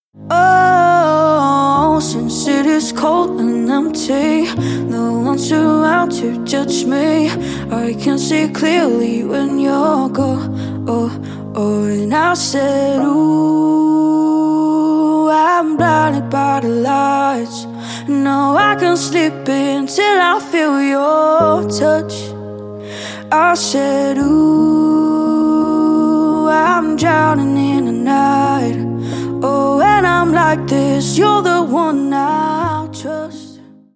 Oh, since it is cold and empty, no one's around to judge me. I can see clearly when you're gone. And I said, ooh, I'm blinded by the lights. No, I can't sleep until I feel your touch. I said, ooh, I'm drowning in the night. Oh, when I'm like this, you're the one I trust.